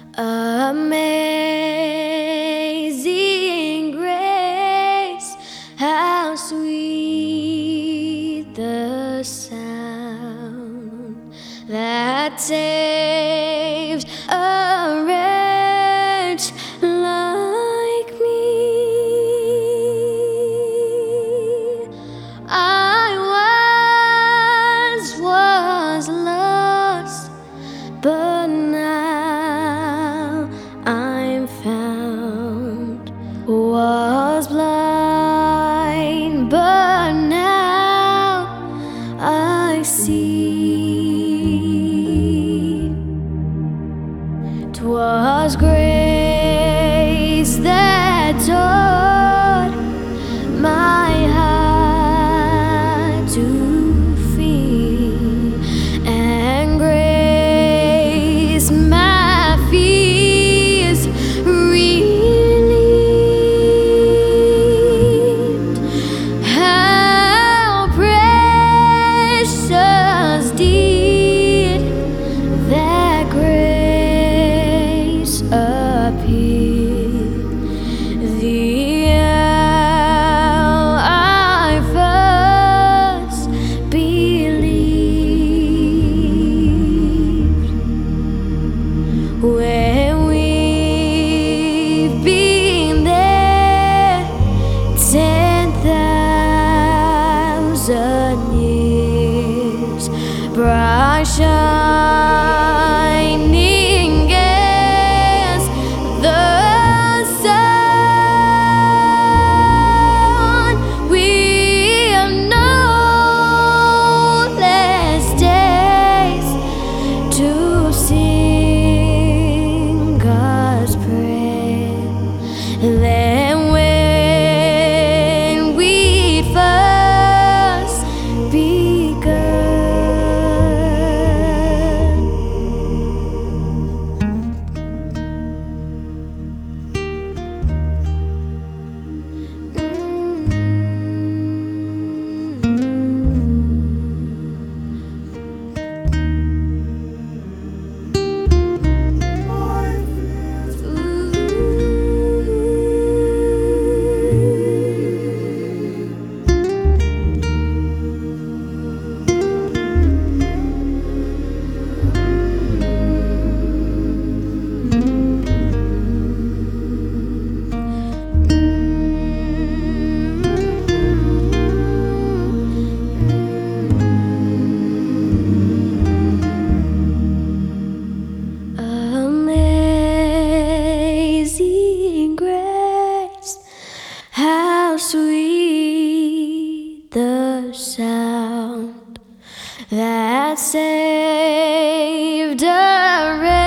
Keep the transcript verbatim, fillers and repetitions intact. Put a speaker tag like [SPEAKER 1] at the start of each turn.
[SPEAKER 1] Amazing grace, how sweet the sound that saved a wretch like me. I once was lost, but now I'm found. Was blind, but now I see. 'Twas grace that taught my heart to fear, and grace my fears relieved. How precious did that grace appear the hour I first believed. When we've been there ten thousand years, bright shining as the sun, we've no less days to sing God's praise than when we first begun. Amazing grace, how sweet the sound that saved a wretch